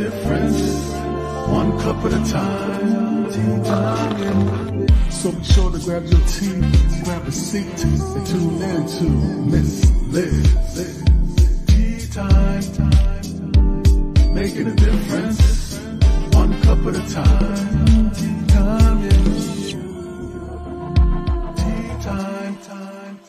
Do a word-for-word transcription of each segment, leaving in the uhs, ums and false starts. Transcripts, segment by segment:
difference, one cup at a time. Tea time. So be sure to grab your tea, grab a seat, and tune in to Miss Liz. Tea time, making a difference, one cup at a time. Tea time, yeah. Tea time, time, time.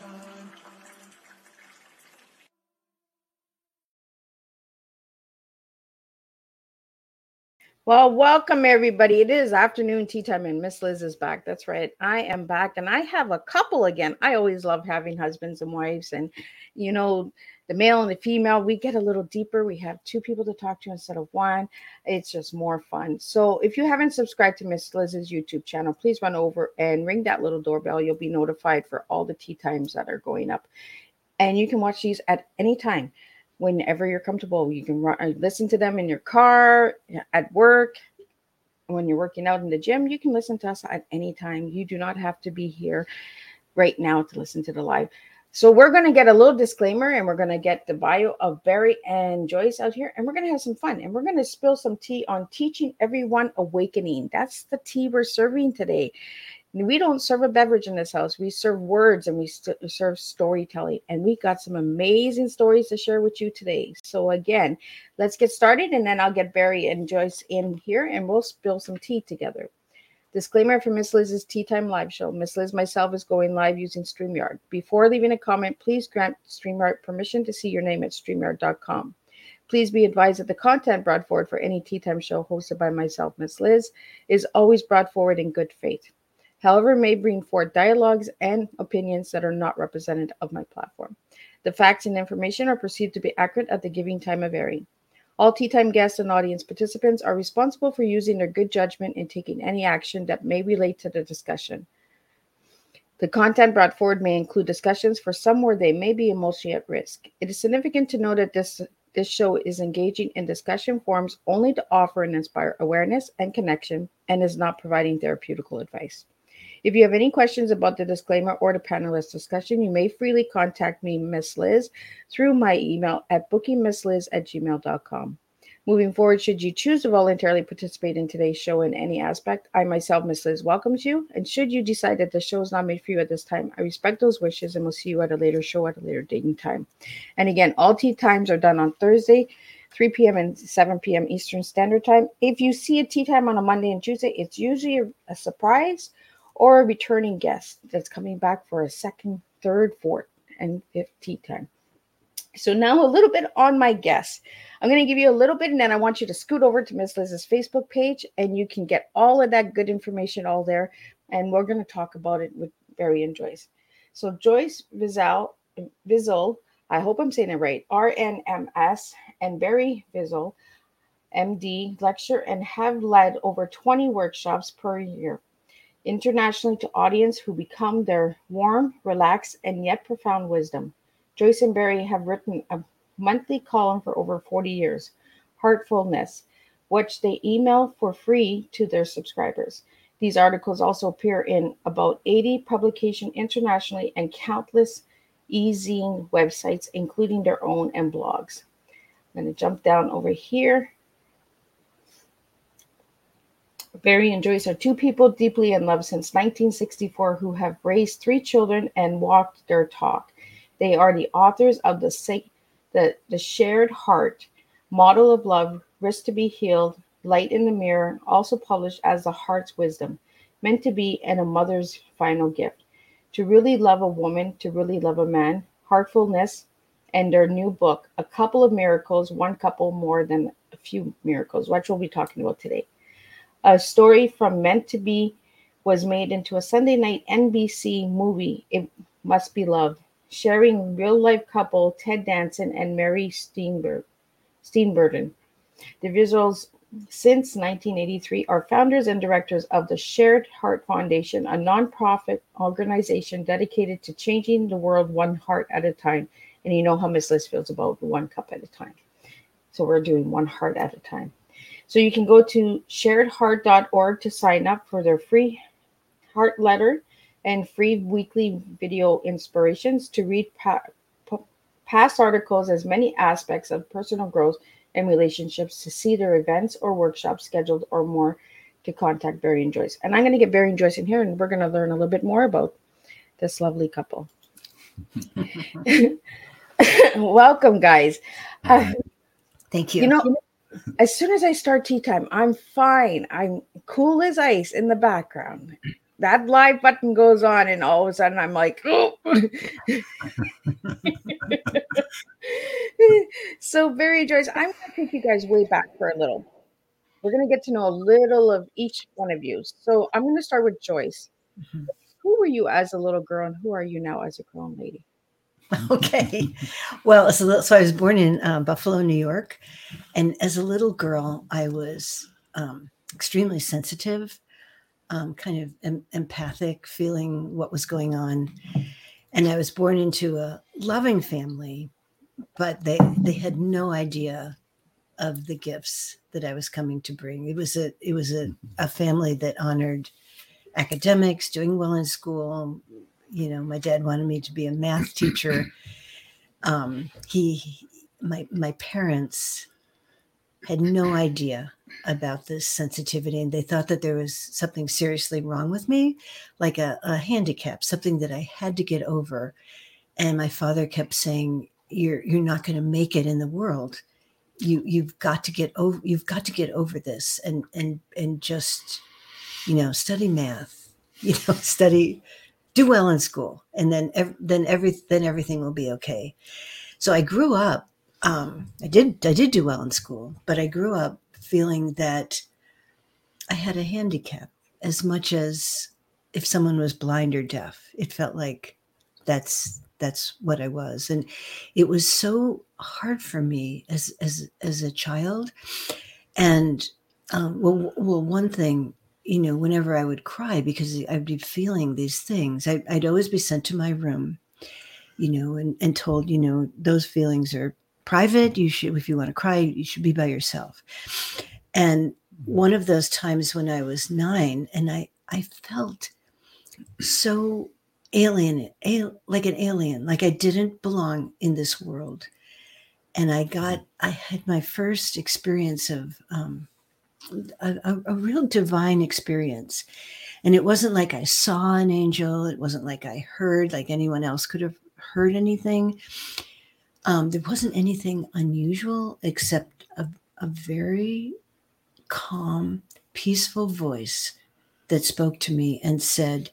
Well, welcome everybody. It is afternoon tea time and Miss Liz is back. That's right. I am back and I have a couple again. I always love having husbands and wives and, you know, the male and the female, we get a little deeper. We have two people to talk to instead of one. It's just more fun. So if you haven't subscribed to Miss Liz's YouTube channel, please run over and ring that little doorbell. You'll be notified for all the tea times that are going up. And you can watch these at any time. Whenever you're comfortable, you can run, listen to them in your car, at work, when you're working out in the gym. You can listen to us at any time. You do not have to be here right now to listen to the live. So we're going to get a little disclaimer and we're going to get the bio of Barry and Joyce out here and we're going to have some fun and we're going to spill some tea on teaching everyone awakening. That's the tea we're serving today. We don't serve a beverage in this house. We serve words and we st- serve storytelling. And we got some amazing stories to share with you today. So again, let's get started and then I'll get Barry and Joyce in here and we'll spill some tea together. Disclaimer for Miss Liz's Tea Time Live Show. Miss Liz myself is going live using StreamYard. Before leaving a comment, please grant StreamYard permission to see your name at StreamYard dot com. Please be advised that the content brought forward for any Tea Time show hosted by myself, Miss Liz, is always brought forward in good faith. However, may bring forth dialogues and opinions that are not representative of my platform. The facts and information are perceived to be accurate at the giving time of airing. All Tea Time guests and audience participants are responsible for using their good judgment in taking any action that may relate to the discussion. The content brought forward may include discussions for some where they may be emotionally at risk. It is significant to note that this, this show is engaging in discussion forums only to offer and inspire awareness and connection and is not providing therapeutical advice. If you have any questions about the disclaimer or the panelist discussion, you may freely contact me, Miss Liz, through my email at booking miss liz at gmail dot com. Moving forward, should you choose to voluntarily participate in today's show in any aspect, I myself, Miss Liz, welcomes you. And should you decide that the show is not made for you at this time, I respect those wishes and will see you at a later show at a later date and time. And again, all tea times are done on Thursday, three p.m. and seven p.m. Eastern Standard Time. If you see a tea time on a Monday and Tuesday, it's usually a, a surprise or a returning guest that's coming back for a second, third, fourth, and fifth tea time. So now a little bit on my guests. I'm going to give you a little bit, and then I want you to scoot over to Miss Liz's Facebook page, and you can get all of that good information all there, and we're going to talk about it with Barry and Joyce. So Joyce Vizel, Vizel, I hope I'm saying it right, R N M S, and Barry Vizel, M D, lecture and have led over twenty workshops per year internationally to audience who become their warm, relaxed, and yet profound wisdom. Joyce and Barry have written a monthly column for over forty years, Heartfulness, which they email for free to their subscribers. These articles also appear in about eighty publications internationally and countless e-zine websites, including their own and blogs. I'm going to jump down over here. Barry and Joyce are two people deeply in love since nineteen sixty-four who have raised three children and walked their talk. They are the authors of the, the, the Shared Heart, Model of Love, Risk to be Healed, Light in the Mirror, also published as The Heart's Wisdom, Meant to Be, and A Mother's Final Gift. To Really Love a Woman, To Really Love a Man, Heartfulness, and their new book, A Couple of Miracles, One Couple More Than a Few Miracles, which we'll be talking about today. A story from Meant to Be was made into a Sunday night N B C movie, It Must Be Love, sharing real-life couple Ted Danson and Mary Steenburgen. Steenburgen. The Vizels, since nineteen eighty-three, are founders and directors of the Shared Heart Foundation, a nonprofit organization dedicated to changing the world one heart at a time. And you know how Miss Liz feels about one cup at a time. So we're doing one heart at a time. So you can go to shared heart dot org to sign up for their free heart letter and free weekly video inspirations to read pa- p- past articles as many aspects of personal growth and relationships to see their events or workshops scheduled or more, to contact Barry and Joyce. And I'm going to get Barry and Joyce in here, and we're going to learn a little bit more about this lovely couple. Welcome, guys. Uh, Thank you. You know, as soon as I start tea time, I'm fine. I'm cool as ice in the background. That live button goes on, and all of a sudden I'm like, oh. So, Barry and Joyce, I'm going to take you guys way back for a little. We're going to get to know a little of each one of you. So I'm going to start with Joyce. Mm-hmm. Who were you as a little girl, and who are you now as a grown lady? Okay. Well, so, so I was born in uh, Buffalo, New York. And as a little girl, I was um, extremely sensitive, um, kind of em- empathic, feeling what was going on. And I was born into a loving family, but they, they had no idea of the gifts that I was coming to bring. It was a, it was a, a family that honored academics, doing well in school. You know, my dad wanted me to be a math teacher. Um, he, my, my parents had no idea about this sensitivity, and they thought that there was something seriously wrong with me, like a, a handicap, something that I had to get over. And my father kept saying, you're, you're not going to make it in the world. You, you've got to get over, you've got to get over this and, and, and just, you know, study math, you know, study, do well in school. And then, then every, then everything will be okay. So I grew up, um, I did, I did do well in school, but I grew up feeling that I had a handicap as much as if someone was blind or deaf. It felt like that's, that's what I was. And it was so hard for me as, as, as a child. And, um, well, well, one thing, you know, whenever I would cry because I'd be feeling these things, I, I'd always be sent to my room, you know, and, and told, you know, those feelings are private. You should, if you want to cry, you should be by yourself. And one of those times when I was nine, and I, I felt so alien, al- like an alien, like I didn't belong in this world. And I got, I had my first experience of um, a, a, a real divine experience. And it wasn't like I saw an angel. It wasn't like I heard, like anyone else could have heard anything. Um, there wasn't anything unusual except a, a very calm, peaceful voice that spoke to me and said,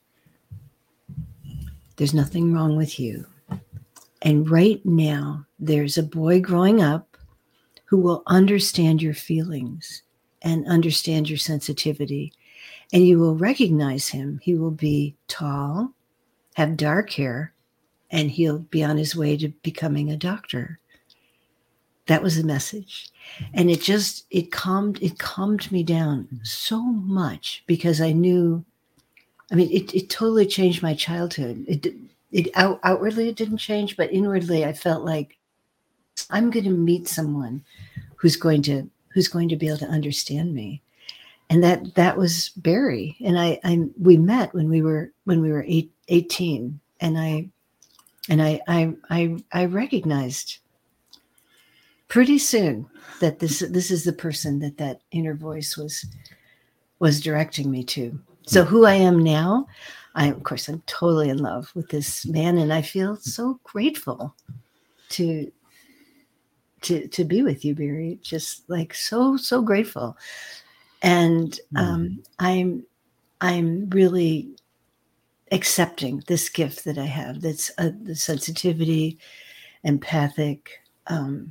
there's nothing wrong with you. And right now, there's a boy growing up who will understand your feelings and understand your sensitivity. And you will recognize him. He will be tall, have dark hair, and he'll be on his way to becoming a doctor. That was the message. And it just, it calmed, it calmed me down so much because I knew, I mean, it, it totally changed my childhood. It, it out, outwardly, it didn't change, but inwardly I felt like I'm going to meet someone who's going to, who's going to be able to understand me. And that, that was Barry. And I, I, we met when we were, when we were eight, eighteen. And I, and I, I, I, I recognized pretty soon that this, this is the person that that inner voice was, was directing me to. So who I am now, I, of course, I'm totally in love with this man, and I feel so grateful to, to, to be with you, Barry. Just like so, so grateful. And um, I'm, I'm really accepting this gift that I have. That's uh, the sensitivity, empathic. Um,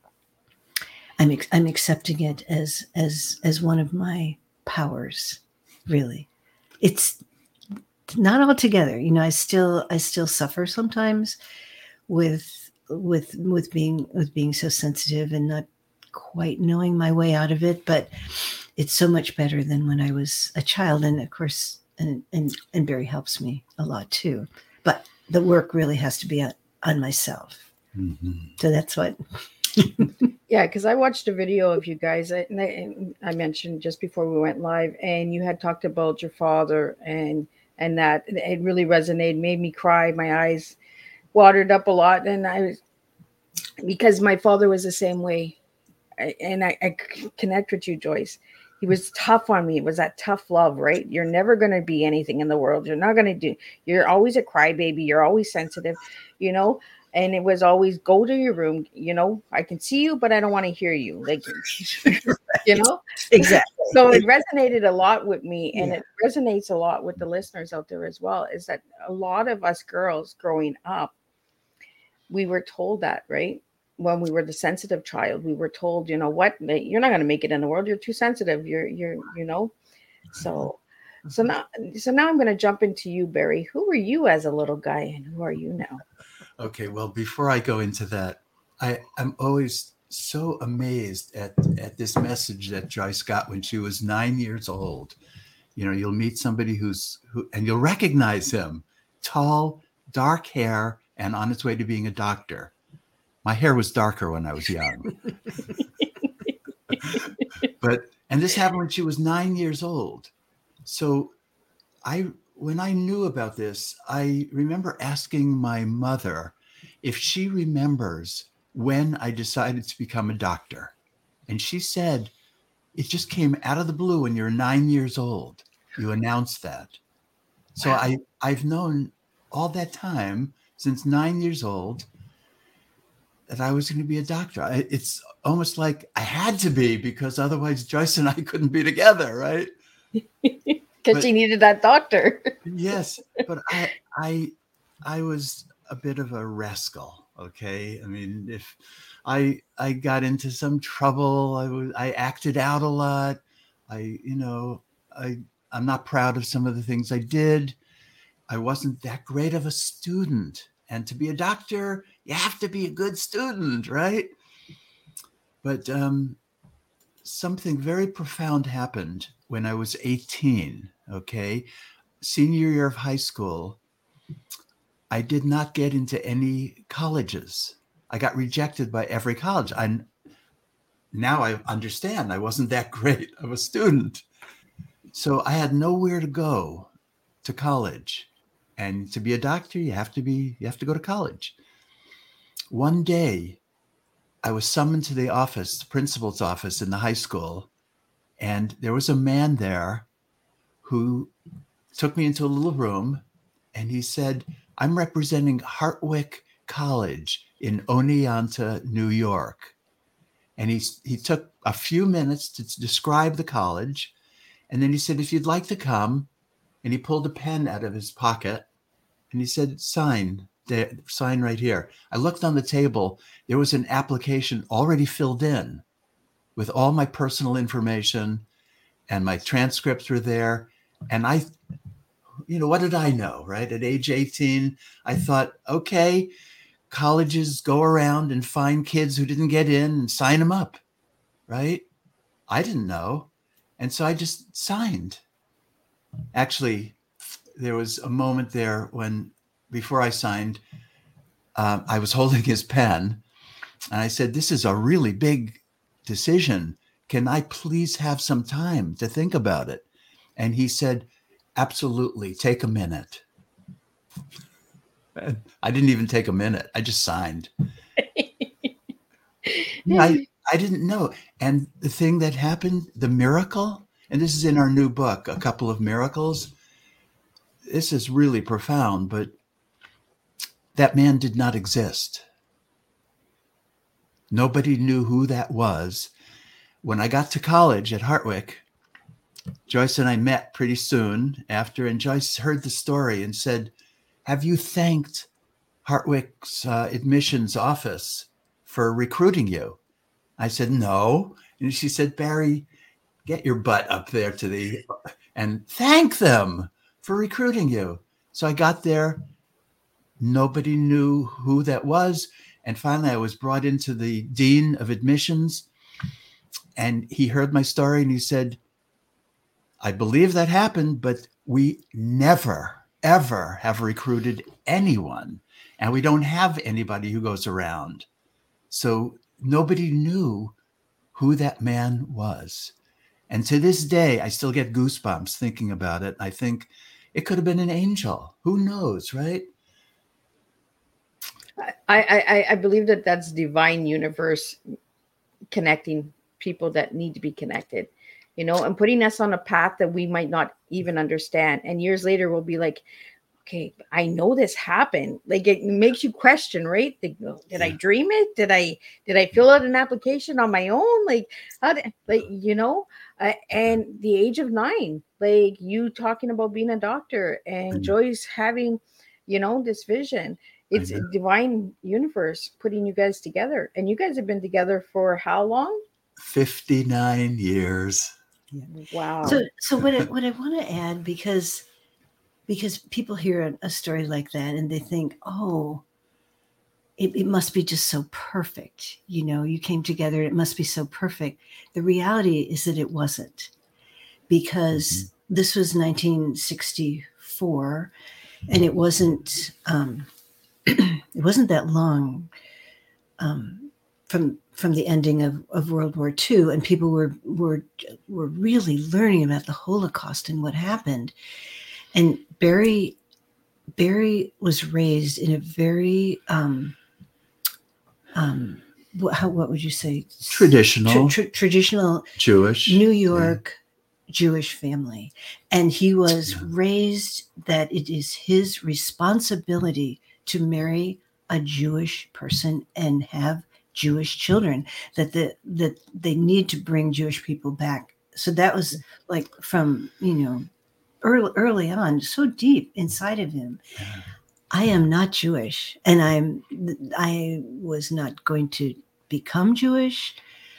I'm, I'm accepting it as, as, as one of my powers, really. It's not all together. You know, I still, I still suffer sometimes with, with, with being, with being so sensitive and not quite knowing my way out of it, but it's so much better than when I was a child. And of course, and, and, and Barry helps me a lot too, but the work really has to be on, on myself. Mm-hmm. So that's what. Yeah, because I watched a video of you guys, and I, and I mentioned just before we went live, and you had talked about your father, and and that it really resonated, made me cry. My eyes watered up a lot, and I was, because my father was the same way. I, and I, I c- connect with you, Joyce. He was tough on me. It was that tough love, right? You're never going to be anything in the world. You're not going to do, you're always a crybaby. You're always sensitive, you know? And it was always go to your room. You know, I can see you, but I don't want to hear you. Like, you know? Exactly. So it resonated a lot with me, and Yeah. it resonates a lot with the listeners out there as well, is that a lot of us girls growing up, we were told that, right? When we were the sensitive child, we were told, you know what, that you're not going to make it in the world. You're too sensitive. You're, you're, you know, so, so now, so now I'm going to jump into you, Barry. Who were you as a little guy, and who are you now? Okay, well, before I go into that, I, I'm always so amazed at, at this message that Joyce got when she was nine years old. You know, you'll meet somebody who's, who, and you'll recognize him, tall, dark hair, and on its way to being a doctor. My hair was darker when I was young. But, and this happened when she was nine years old. So I, when I knew about this, I remember asking my mother if she remembers when I decided to become a doctor. And she said, it just came out of the blue when you're nine years old. You announced that. So Wow. I, I've known all that time, since nine years old, that I was going to be a doctor. I, it's almost like I had to be, because otherwise Joyce and I couldn't be together, right? Because she needed that doctor. Yes, but I, I, I was a bit of a rascal. Okay, I mean, if I, I got into some trouble, I was, I acted out a lot. I, you know, I, I'm not proud of some of the things I did. I wasn't that great of a student, and to be a doctor, you have to be a good student, right? But um, something very profound happened when I was eighteen. Okay, senior year of high school, I did not get into any colleges. I got rejected by every college. I now I understand I wasn't that great of a student. So I had nowhere to go to college. And to be a doctor, you have to be you have to go to college. One day, I was summoned to the office, the principal's office in the high school, and there was a man there who took me into a little room, and he said, I'm representing Hartwick College in Oneonta, New York. And he, he took a few minutes to describe the college. And then he said, if you'd like to come, and he pulled a pen out of his pocket, and he said, sign, there, sign right here. I looked on the table. There was an application already filled in with all my personal information, and my transcripts were there. And I, you know, what did I know, right? At age eighteen, I thought, okay, colleges go around and find kids who didn't get in and sign them up, right? I didn't know. And so I just signed. Actually, there was a moment there when, before I signed, um, I was holding his pen, and I said, this is a really big decision. Can I please have some time to think about it? And he said, absolutely, take a minute. I didn't even take a minute. I just signed. I, I didn't know. And the thing that happened, the miracle, and this is in our new book, A Couple of Miracles. This is really profound, but that man did not exist. Nobody knew who that was. When I got to college at Hartwick, Joyce and I met pretty soon after, and Joyce heard the story and said, have you thanked Hartwick's uh, admissions office for recruiting you? I said, no. And she said, Barry, get your butt up there to the, and thank them for recruiting you. So I got there. Nobody knew who that was. And finally I was brought into the dean of admissions, and he heard my story and he said, I believe that happened, but we never, ever have recruited anyone. And we don't have anybody who goes around. So nobody knew who that man was. And to this day, I still get goosebumps thinking about it. I think it could have been an angel. Who knows, right? I, I, I believe that that's divine universe connecting people that need to be connected, you know, and putting us on a path that we might not even understand. And years later, we'll be like, okay, I know this happened. Like, it makes you question, right? Like, oh, did I Yeah. dream it? Did I, did I fill out an application on my own? Like, how did, like, you know, uh, and the age of nine, like you talking about being a doctor and Mhm. Joyce having, you know, this vision. It's a know. divine universe putting you guys together. And you guys have been together for how long? fifty-nine years. Wow. So, so what I, what I want to add, because because people hear a, a story like that and they think, oh, it, it must be just so perfect. You know, you came together, it must be so perfect. The reality is that it wasn't, because Mhm. this was nineteen sixty-four, and it wasn't um, it wasn't that long um, from from the ending of, of World War Two, and people were were were really learning about the Holocaust and what happened. And Barry Barry was raised in a very um, um, what, how, what would you say? Traditional. Tra- tra- traditional Jewish. New York Jewish family. And he was Yeah. raised that it is his responsibility to marry a Jewish person and have Jewish children, that the that they need to bring Jewish people back. So that was like from, you know, early early on, so deep inside of him. Yeah. I am not Jewish, and I'm I was not going to become Jewish.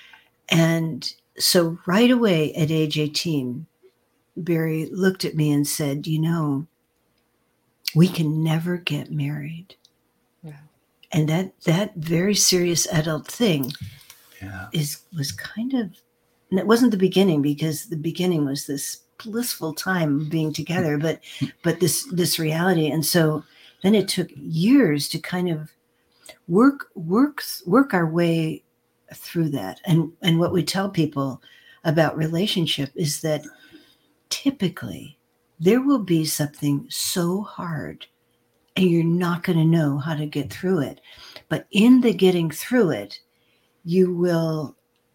And so right away at age eighteen, Barry looked at me and said, you know, we can never get married. Yeah. And that that very serious adult thing Yeah. is was kind of, and it wasn't the beginning, because the beginning was this blissful time of being together, but but this this reality. And so then it took years to kind of work work work our way through that. And and what we tell people about relationship is that typically there will be something so hard and you're not going to know how to get through it. But in the getting through it, you will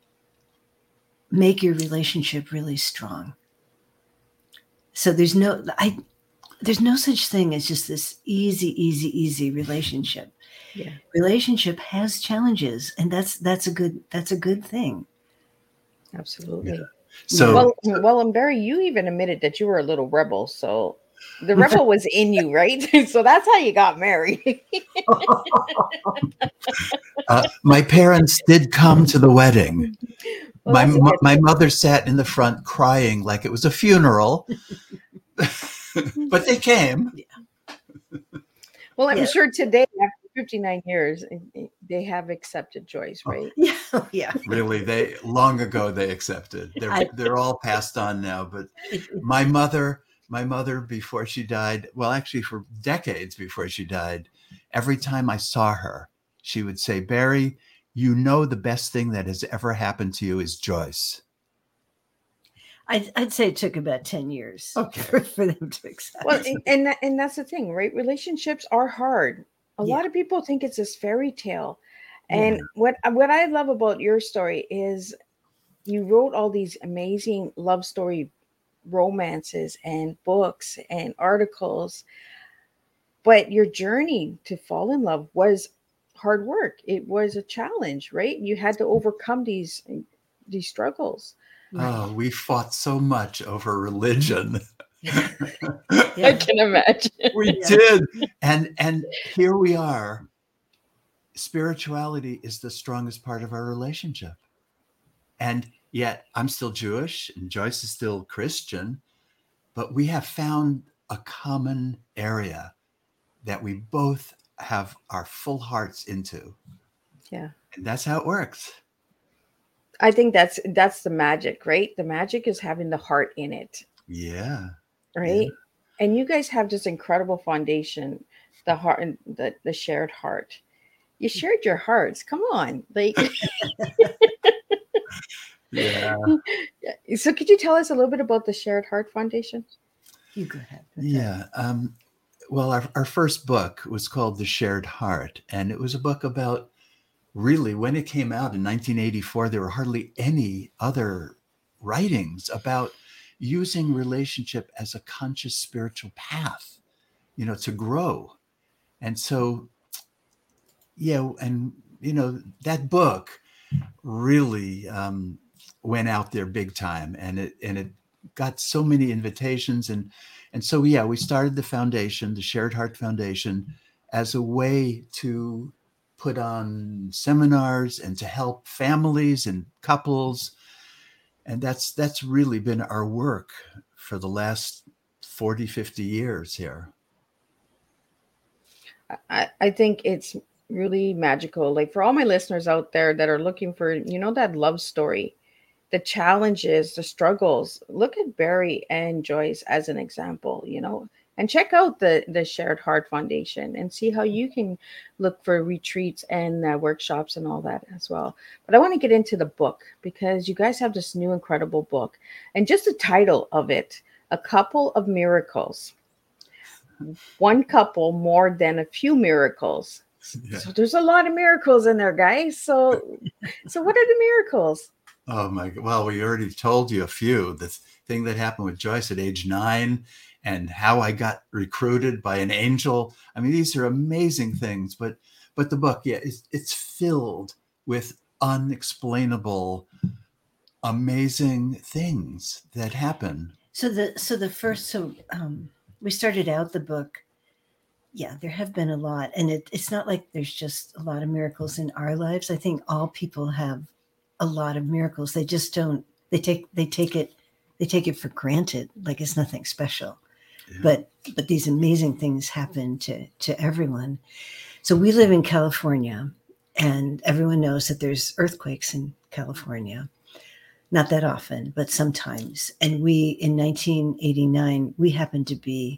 make your relationship really strong. So there's no I there's no such thing as just this easy, easy, easy relationship. Yeah. Relationship has challenges, and that's that's a good that's a good thing. Absolutely. So Well, well, and Barry, you even admitted that you were a little rebel. So the rebel was in you, right? So that's how you got married. uh, my parents did come to the wedding. Well, my that's a mo- good my thing. mother sat in the front crying like it was a funeral, but they came. Well, I'm Yeah. sure today, after fifty-nine years, eh, eh, they have accepted Joyce, right? Yeah, yeah. Really, they long ago they accepted. They're I- they're all passed on now. But It- it- my mother, my mother, before she died, well, actually for decades before she died, every time I saw her, she would say, "Barry, you know the best thing that has ever happened to you is Joyce." I'd, I'd say it took about ten years Okay. for, for them to accept. Well, and and, that, and that's the thing, right? Relationships are hard. A Yeah. lot of people think it's this fairy tale. Yeah. And what what I love about your story is you wrote all these amazing love story romances and books and articles, but your journey to fall in love was hard work. It was a challenge, right? You had to overcome these these struggles. Oh, we fought so much over religion. I Yeah. can imagine. We Yeah. did. And and here we are. Spirituality is the strongest part of our relationship. And yet I'm still Jewish and Joyce is still Christian, but we have found a common area that we both have our full hearts into. Yeah. And that's how it works. I think that's that's the magic, right? The magic is having the heart in it, Yeah. right? And you guys have this incredible foundation, the heart and the, the shared heart. You shared your hearts. Come on. Like Yeah. so could you tell us a little bit about the Shared Heart Foundation? You go ahead. with that. Yeah. Um, well, our, our first book was called The Shared Heart, and it was a book about really, when it came out in nineteen eighty-four, there were hardly any other writings about using relationship as a conscious spiritual path, you know, to grow. And so, yeah, and, you know, that book really um, went out there big time, and it and it got so many invitations. And, and so, yeah, we started the foundation, the Shared Heart Foundation, as a way to put on seminars and to help families and couples. And that's that's really been our work for the last forty, fifty years here. I, I think it's really magical. Like for all my listeners out there that are looking for, you know, that love story, the challenges, the struggles. Look at Barry and Joyce as an example, you know, and check out the the Shared Heart Foundation and see how you can look for retreats and uh, workshops and all that as well. But I want to get into the book because you guys have this new incredible book, and just the title of it, A Couple of Miracles. One couple more than a few miracles. Yeah. So there's a lot of miracles in there, guys. So, so what are the miracles? Oh my God. Well, we already told you a few. The thing that happened with Joyce at age nine and how I got recruited by an angel. I mean, these are amazing things, but, but the book, yeah, it's, it's filled with unexplainable, amazing things that happen. So the, so the first, so, um, we started out the book. Yeah, there have been a lot. And it, it's not like there's just a lot of miracles in our lives. I think all people have a lot of miracles. They just don't, they take, they take it, they take it for granted. Like it's nothing special, yeah. but, but these amazing things happen to, to everyone. So we live in California, and everyone knows that there's earthquakes in California. Not that often, but sometimes. And we, in nineteen eighty-nine, we happened to be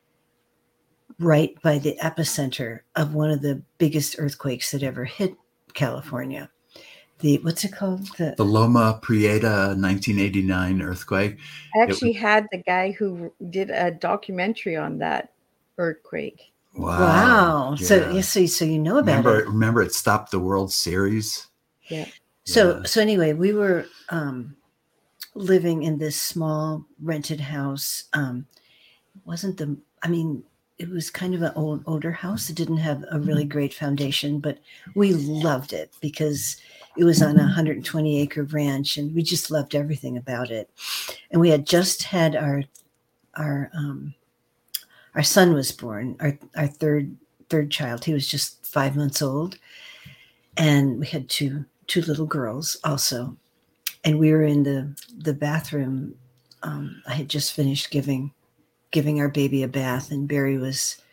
right by the epicenter of one of the biggest earthquakes that ever hit California. The, what's it called? The, the Loma Prieta nineteen eighty-nine earthquake. I actually was, had the guy who did a documentary on that earthquake. Wow. Wow. Yeah. So, yes, so, so you know about remember, it. Remember it stopped the World Series? Yeah. So, yeah. so anyway, we were um, living in this small rented house. Um, it wasn't the, I mean, it was kind of an old, older house. It didn't have a really great foundation, but we loved it because it was on a one hundred twenty acre ranch, and we just loved everything about it. And we had just had our, our, um, our son was born, our, our third, third child. He was just five months old, and we had two two little girls also. And we were in the, the bathroom. Um, I had just finished giving, giving our baby a bath, and Barry was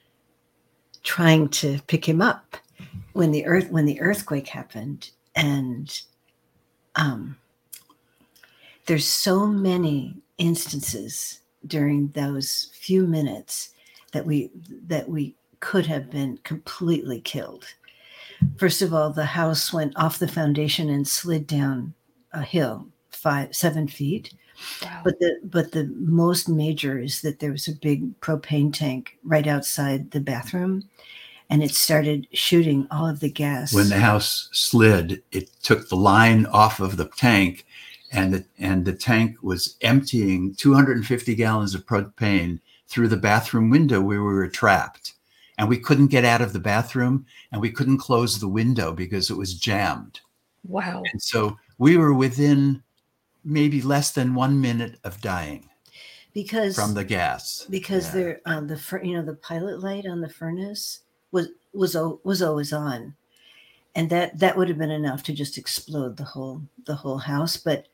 trying to pick him up when the earth, when the earthquake happened. And, um, there's so many instances during those few minutes that we, that we could have been completely killed. First of all, the house went off the foundation and slid down a hill, five, seven feet. Wow. But the but the most major is that there was a big propane tank right outside the bathroom, and it started shooting all of the gas. When the house slid, it took the line off of the tank, and the and the tank was emptying two hundred fifty gallons of propane through the bathroom window where we were trapped. And we couldn't get out of the bathroom, and we couldn't close the window because it was jammed. Wow. And so we were within maybe less than one minute of dying because from the gas. Because yeah. there, um, the you know the pilot light on the furnace was was was always on, and that that would have been enough to just explode the whole the whole house. But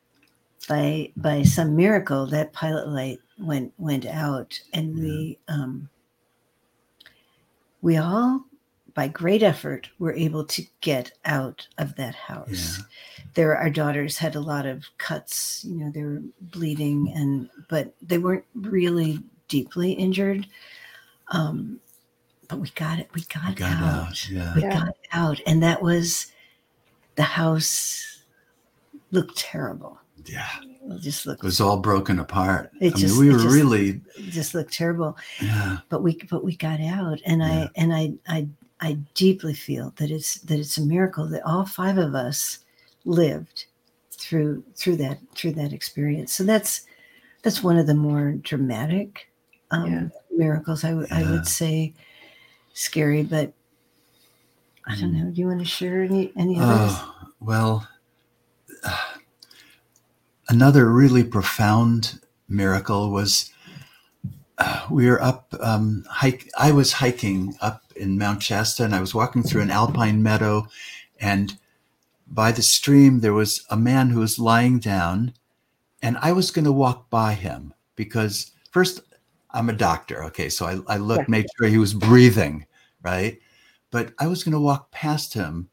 by by some miracle, that pilot light went went out, and yeah. we. Um, We all, by great effort, were able to get out of that house. Yeah. There, our daughters had a lot of cuts. You know, they were bleeding, and but they weren't really deeply injured. Um, but we got it. We got, we got out. out. Yeah. We yeah. got out, and that was the house looked terrible. Yeah. It just looked. It was all broken apart. It I just, mean, we it were just, really it just looked terrible. Yeah. But we but we got out, and yeah. I and I I I deeply feel that it's that it's a miracle that all five of us lived through through that through that experience. So that's that's one of the more dramatic um, Yeah. miracles. I, w- I Yeah. would say scary, but I don't know. Do you want to share any any others? Oh, well, uh, another really profound miracle was uh, we were up um, hike. I was hiking up in Mount Shasta, and I was walking through an alpine meadow, and by the stream there was a man who was lying down, and I was going to walk by him because first I'm a doctor, okay, so I, I looked, Yeah. made sure he was breathing, right? But I was going to walk past him,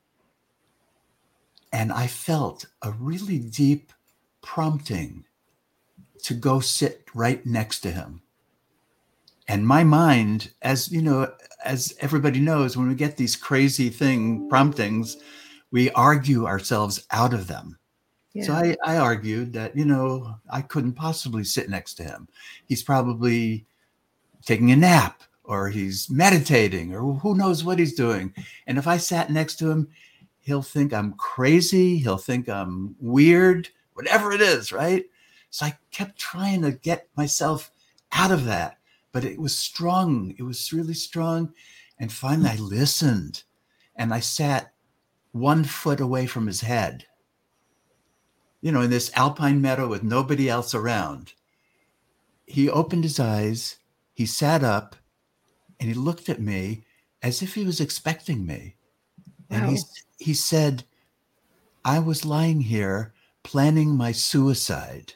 and I felt a really deep prompting to go sit right next to him. And my mind, as you know, as everybody knows, when we get these crazy thing promptings, we argue ourselves out of them. Yeah. So I, I argued that, you know, I couldn't possibly sit next to him. He's probably taking a nap or he's meditating or who knows what he's doing. And if I sat next to him, he'll think I'm crazy. He'll think I'm weird, whatever it is, right? So I kept trying to get myself out of that, but it was strong. It was really strong. And finally I listened and I sat one foot away from his head, you know, in this alpine meadow with nobody else around. He opened his eyes, he sat up, and he looked at me as if he was expecting me. And he, Wow. he said, I was lying here planning my suicide.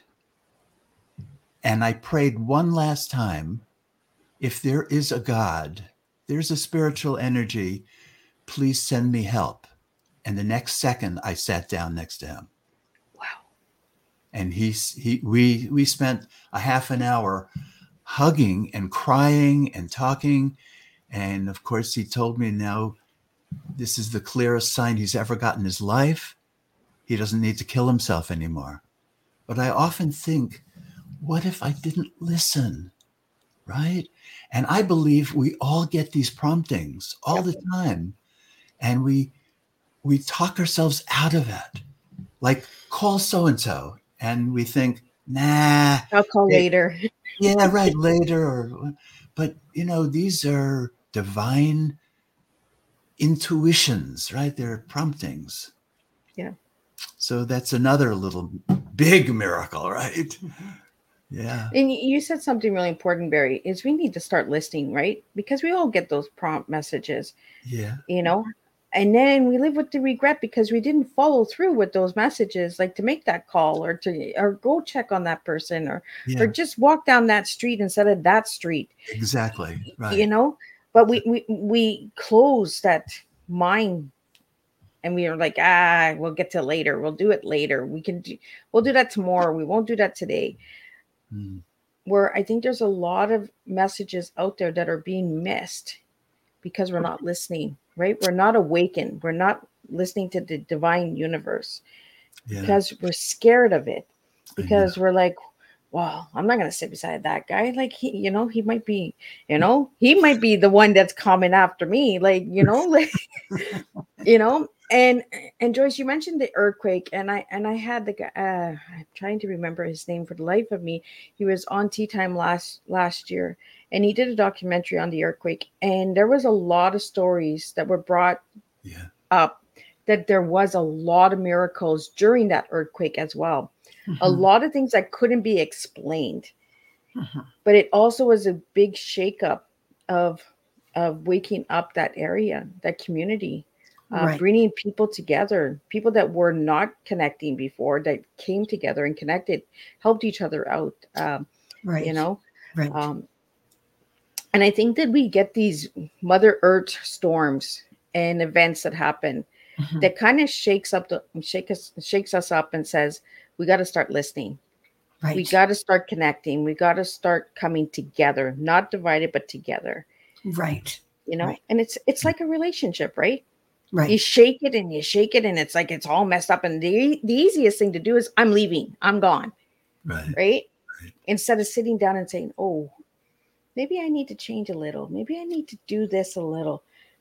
And I prayed one last time, if there is a God, there's a spiritual energy, please send me help. And the next second I sat down next to him. Wow. And he, he, we, we spent a half an hour hugging and crying and talking. And of course, he told me now this is the clearest sign he's ever got in his life. He doesn't need to kill himself anymore. But I often think, what if I didn't listen? Right? And I believe we all get these promptings all the time. And we we talk ourselves out of it. Like, call so-and-so. And we think, nah. I'll call hey, later. Yeah, right, later. Or, but, you know, these are divine intuitions, right? They're promptings. Yeah. So that's another little big miracle, right? Yeah. And y- you said something really important, Barry, is we need to start listening, right? Because we all get those prompt messages, Yeah. you know, and then we live with the regret because we didn't follow through with those messages, like to make that call or to or go check on that person or Yeah. or just walk down that street instead of that street, Exactly. Right. you know. But we we we close that mind. And we are like, ah, we'll get to it later. We'll do it later. We can do, we'll do that tomorrow. We won't do that today. Mm. Where I think there's a lot of messages out there that are being missed because we're not listening, right? We're not awakened. We're not listening to the divine universe Yeah. because we're scared of it. I Because we're like, well, I'm not going to sit beside that guy. Like, he, you know, he might be, you know, he might be the one that's coming after me. Like, you know, like, you know, and and Joyce, you mentioned the earthquake, and I and I had the guy. Uh, I'm trying to remember his name for the life of me. He was on Tea Time last last year, and he did a documentary on the earthquake. And there was a lot of stories that were brought Yeah. up that there was a lot of miracles during that earthquake as well. A Mhm. lot of things that couldn't be explained, Mhm. but it also was a big shakeup of of waking up that area, that community. Uh, Right. bringing people together, people that were not connecting before, that came together and connected, helped each other out. Um, Right. you know, Right. um, and I think that we get these Mother Earth storms and events that happen Mhm. that kind of shakes up the shake us shakes us up and says we got to start listening. Right. We got to start connecting. We got to start coming together, not divided but together. Right. You know, Right. and it's it's like a relationship, right? You Right. shake it and you shake it and it's like it's all messed up. And the, the easiest thing to do is I'm leaving. I'm gone. Right. Right? Right. Instead of sitting down and saying, oh, maybe I need to change a little. Maybe I need to do this a little.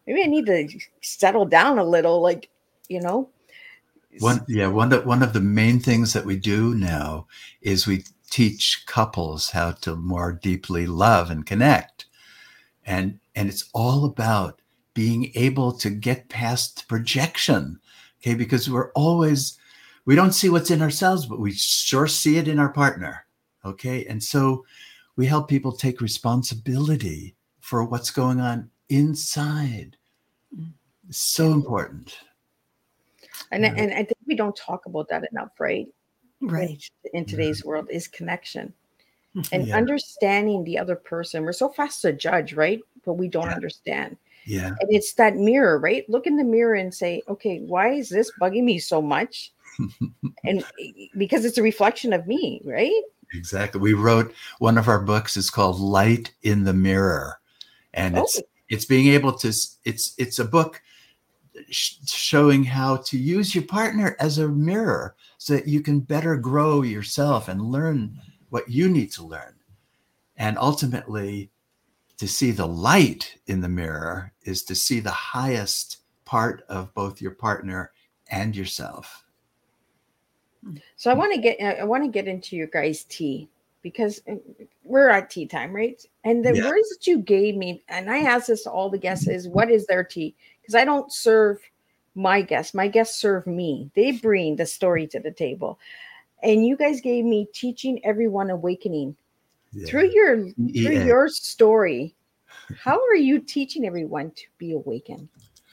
maybe I need to settle down a little, like, you know. One, yeah, one of, one of the main things that we do now is we teach couples how to more deeply love and connect. And, and it's all about being able to get past projection, okay? Because we're always, we don't see what's in ourselves, but we sure see it in our partner, okay? And so we help people take responsibility for what's going on inside. It's so important. And, yeah. and I think we don't talk about that enough, right? Right. In today's mm-hmm. world is connection and yeah. understanding the other person. We're so fast to judge, right? But we don't yeah. understand. Yeah. And it's that mirror, right? Look in the mirror and say, okay, why is this bugging me so much? And because it's a reflection of me, right? Exactly. We wrote, one of our books is called Light in the Mirror. And it's, oh. it's being able to, it's, it's a book sh- showing how to use your partner as a mirror so that you can better grow yourself and learn what you need to learn. And ultimately, to see the light in the mirror is to see the highest part of both your partner and yourself. So I want to get I want to get into your guys' tea, because we're at tea time, right? And the yeah. words that you gave me, and I ask this to all the guests, is what is their tea? Because I don't serve my guests. My guests serve me. They bring the story to the table. And you guys gave me teaching everyone awakening. Yeah. Through your through yeah. your story, how are you teaching everyone to be awakened?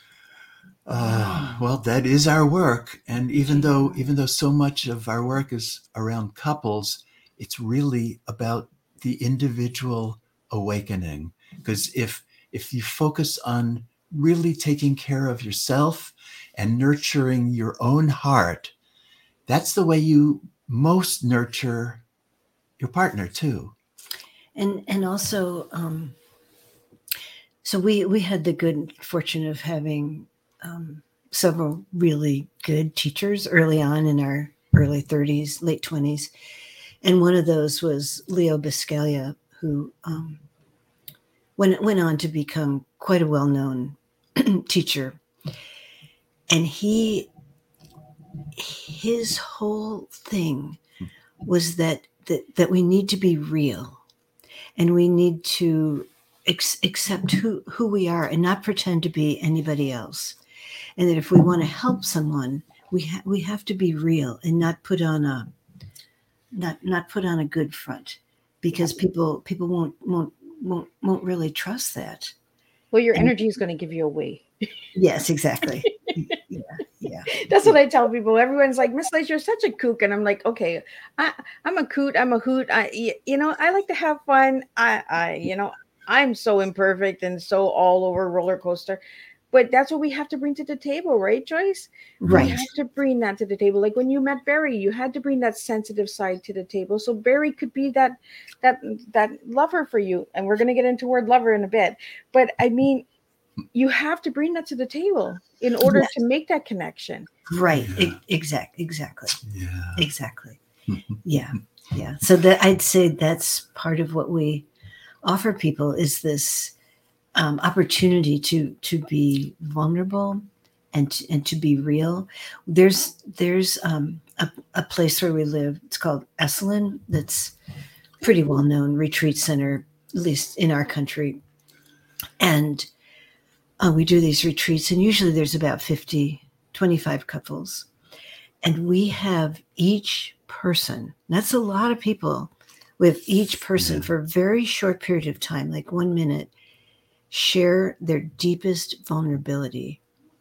Uh, well, that is our work. And even though even though so much of our work is around couples, it's really about the individual awakening. Because if if you focus on really taking care of yourself and nurturing your own heart, that's the way you most nurture your partner too. And and also, um, so we we had the good fortune of having um, several really good teachers early on in our early thirties, late twenties. And one of those was Leo Biscaglia, who um, went, went on to become quite a well-known teacher. And he, his whole thing was that, that, that we need to be real. And we need to ex- accept who, who we are and not pretend to be anybody else. And that if we want to help someone, we ha- we have to be real and not put on a not not put on a good front, because people people won't won't won't won't really trust that. Well, your and, energy is going to give you away. Yes, exactly. yeah, yeah. That's what I tell people. Everyone's like, Miss Lace, you're such a kook, and I'm like, okay, I, I'm a coot. I'm a hoot. I, you know, I like to have fun. I, I, you know, I'm so imperfect and so all over roller coaster. But that's what we have to bring to the table, right, Joyce? Right. We have to bring that to the table. Like when you met Barry, you had to bring that sensitive side to the table. So Barry could be that that that lover for you. And we're going to get into word lover in a bit. But I mean, you have to bring that to the table in order yes. to make that connection. Right. Yeah. E- exact. Exactly. Yeah. Exactly. yeah. Yeah. So that I'd say that's part of what we offer people is this Um, opportunity to to be vulnerable and to, and to be real. There's there's um, a, a place where we live. It's called Esalen. That's pretty well known retreat center, at least in our country. And uh, we do these retreats, and usually there's about fifty, twenty-five couples, and we have each person. That's a lot of people. With each person yeah. for a very short period of time, like one minute, share their deepest vulnerability.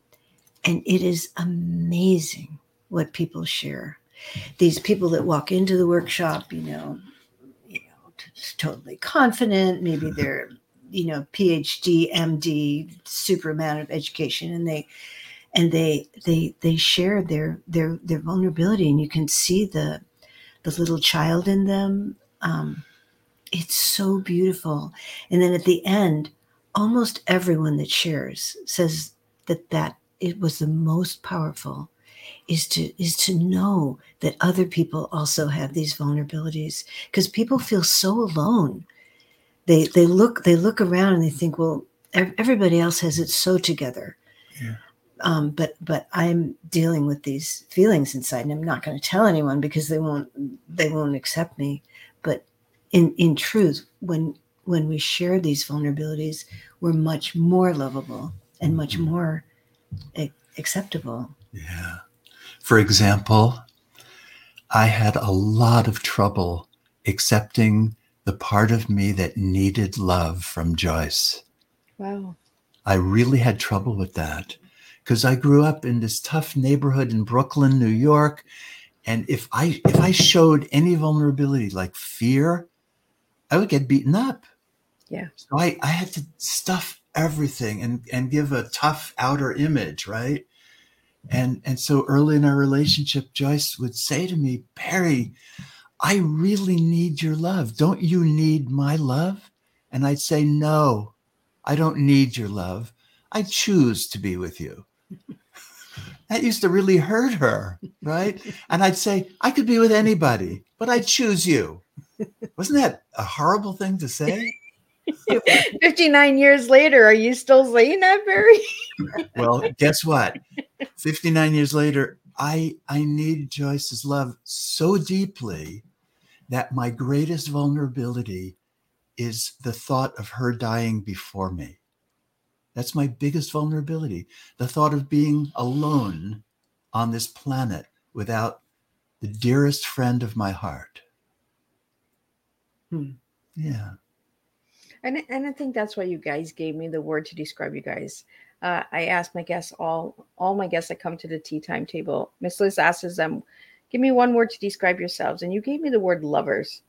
And it is amazing what people share. These people that walk into the workshop, you know, you know, totally confident, maybe they're, you know, P H D, M D, super amount of education, and they and they they they share their their their vulnerability, and you can see the the little child in them. Um, it's so beautiful. And then at the end, almost everyone that shares says that that it was the most powerful is to is to know that other people also have these vulnerabilities, because people feel so alone. They they look they look around and they think, well, ev- everybody else has it so together. Yeah. Um, but but I'm dealing with these feelings inside, and I'm not going to tell anyone because they won't they won't accept me. But in in truth, when when we share these vulnerabilities, we're much more lovable and much more a- acceptable. Yeah. For example, I had a lot of trouble accepting the part of me that needed love from Joyce. Wow. I really had trouble with that because I grew up in this tough neighborhood in Brooklyn, New York. And if I if I showed any vulnerability like fear, I would get beaten up. Yeah. So I, I had to stuff everything and, and give a tough outer image, right? And and so early in our relationship, Joyce would say to me, Barry, I really need your love. Don't you need my love? And I'd say, no, I don't need your love. I choose to be with you. That used to really hurt her, right? And I'd say, I could be with anybody, but I choose you. Wasn't that a horrible thing to say? fifty-nine years later, are you still saying that, Barry? Well, guess what? fifty-nine years later, I I need Joyce's love so deeply that my greatest vulnerability is the thought of her dying before me. That's my biggest vulnerability. The thought of being alone on this planet without the dearest friend of my heart. Hmm. Yeah. And, and I think that's why you guys gave me the word to describe you guys. Uh, I asked my guests, all all my guests that come to the tea time table, Miss Liz asks them, give me one word to describe yourselves. And you gave me the word lovers.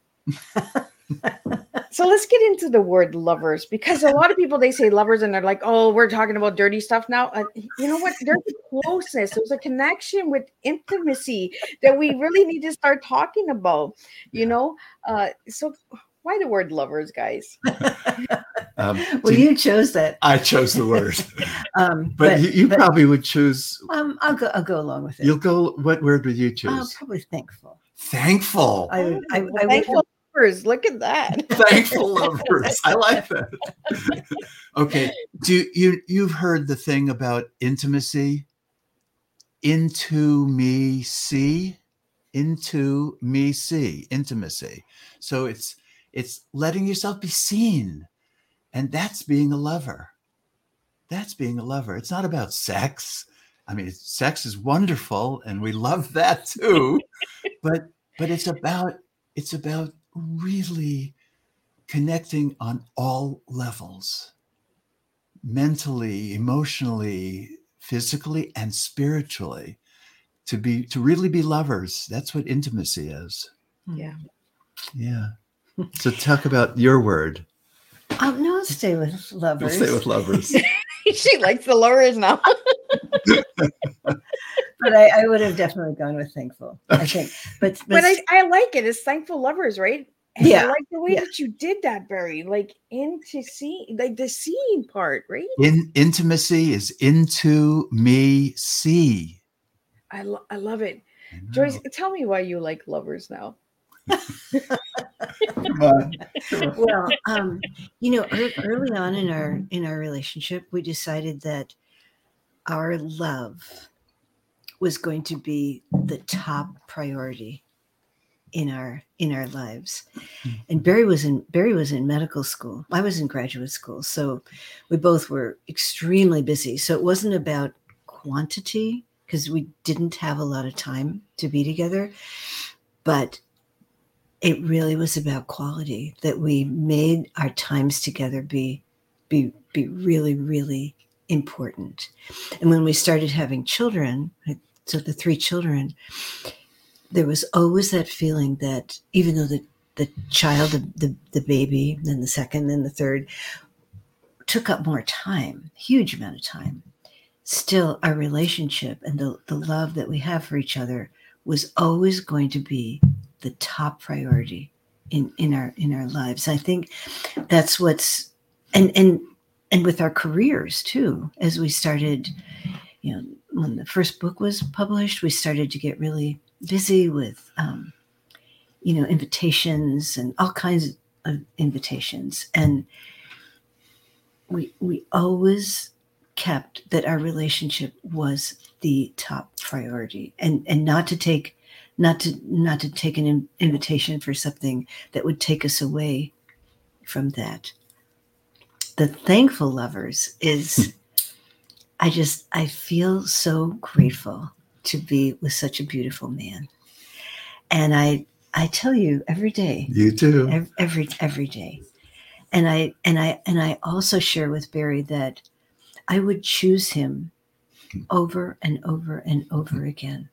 So let's get into the word lovers, because a lot of people, they say lovers and they're like, oh, we're talking about dirty stuff now. Uh, you know what? There's a closeness. There's a connection with intimacy that we really need to start talking about, you Yeah. know? Uh, so why the word lovers, guys? Um, Well, do- you chose that. I chose the word, Um, but, you, you but, probably would choose. um, I'll go. I'll go along with it. You'll go. What word would you Uh, choose? probably thankful. Thankful. I would. I, Oh, I would. thankful lovers. Look at that. Thankful lovers. I like that. Okay. Do you you've heard the thing about intimacy? Into me see, into me see, intimacy. So it's it's letting yourself be seen, and that's being a lover. That's being a lover. It's not about sex. I mean, sex is wonderful, and we love that too. but but it's about it's about really connecting on all levels, mentally, emotionally, physically, and spiritually, to be to really be lovers. That's what intimacy is. Yeah. Yeah. So talk about your word. Um, no, I'll stay with lovers. We'll stay with lovers. She likes the lovers now. But I, I would have definitely gone with thankful. I think. But but, But I, I like it. It's thankful lovers, right? And Yeah, I like the way yeah. that you did that, Barry. Like into see, like the seeing part, right? In intimacy is into me see. I lo- I love it. I know. Joyce, tell me why you like lovers now. Come on. well, um, you know, ear- early on in our in our relationship, we decided that our love was going to be the top priority in our in our lives. And Barry was in Barry was in medical school. I was in graduate school, so we both were extremely busy. So it wasn't about quantity because we didn't have a lot of time to be together, but it really was about quality, that we made our times together be be be really, really important. And when we started having children, so the three children, there was always that feeling that even though the, the child, the, the, the baby, then the second, then the third, took up more time, huge amount of time, still our relationship and the, the love that we have for each other was always going to be the top priority in, in our in our lives. I think that's what's and and and with our careers too, as we started, you know, when the first book was published, we started to get really busy with um, you know, invitations and all kinds of invitations. And we we always kept that our relationship was the top priority, and and not to take not to not to take an in, invitation for something that would take us away from that. The Thankful Lovers is I just I feel so grateful to be with such a beautiful man. And I I tell you every day. You too. Every every, every day. And I and I and I also share with Barry that I would choose him over and over and over again.